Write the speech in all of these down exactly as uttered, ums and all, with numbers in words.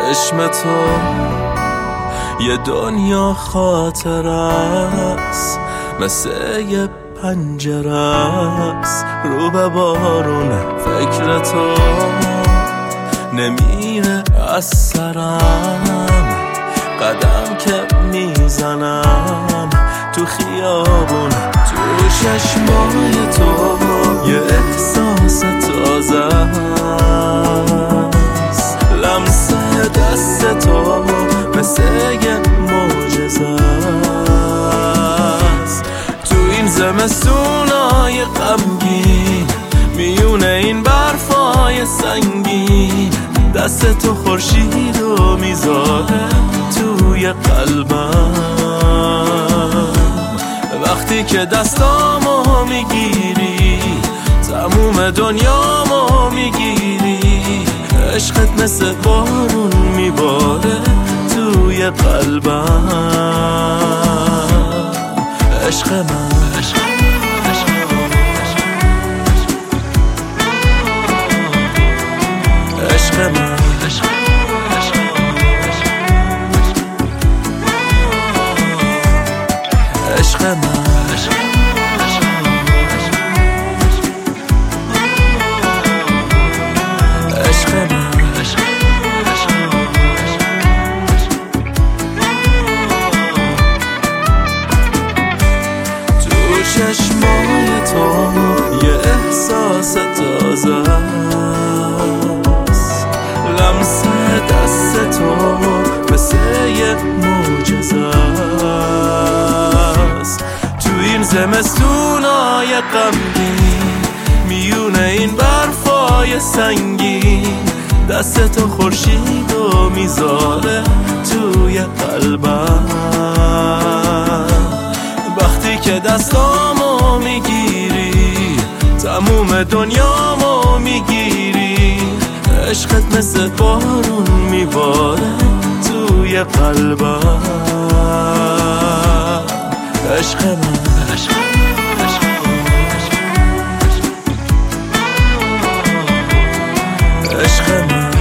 چشم تو یه دنیا خاطر است، مثل یه پنجره است رو به بارونه. فکر تو نمیره از سرم، قدم که میزنم تو خیابون. تو چشمای تو یه احساس تازه است، لمس دست تو مثل یه معجزه است. تو این زمستونای غمگین، میونه این برفای سنگین، دست تو خورشیدو میذاره توی قلبم. وقتی که دستامو میگیری تموم دنیامو میگیری، عشقت مثل بارون میباره توی قلبم. عشق من عشق من عشق من چشمای تو یه احساس تازه است، لمس دست تو مثل یه معجزه است. تو این زمستونای غمگین، میونه این برفای سنگین، دست تو خورشیدو میذاره توی قلبم. وقتی که دستامو میگیری تموم دنیامو میگیری، عشقت مثل بارون میباره توی قلبم. عشق من عشق من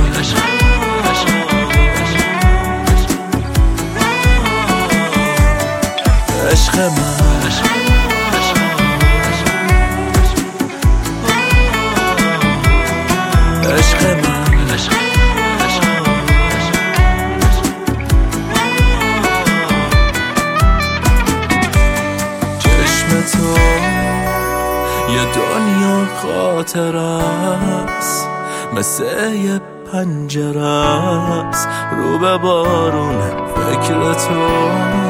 عشق من عشق من چشم تو یه دنیا خاطر است، مثل یه پنجره است رو به بارونه. فکر تو